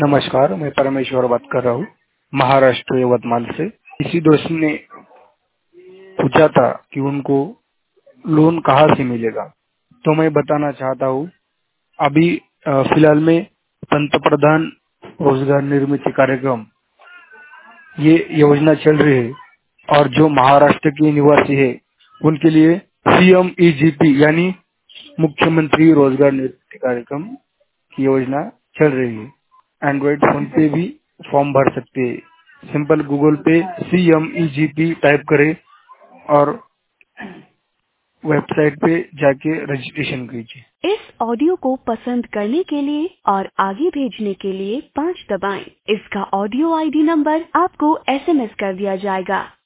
नमस्कार, मैं परमेश्वर बात कर रहा हूँ महाराष्ट्र यवतमाल से। किसी दोस्त ने पूछा था कि उनको लोन कहाँ से मिलेगा, तो मैं बताना चाहता हूँ। अभी फिलहाल में पंतप्रधान रोजगार निर्मिती कार्यक्रम ये योजना चल रही है और जो महाराष्ट्र के निवासी है उनके लिए CMEGP यानी मुख्यमंत्री रोजगार निर्मिती कार्यक्रम की योजना चल रही है। एंड्रॉइड फोन पे भी फॉर्म भर सकते हैं। सिंपल गूगल पे CMEGP टाइप करें और वेबसाइट पे जाके रजिस्ट्रेशन कीजिए। इस ऑडियो को पसंद करने के लिए और आगे भेजने के लिए 5 दबाएं। इसका ऑडियो ID नंबर आपको SMS कर दिया जाएगा।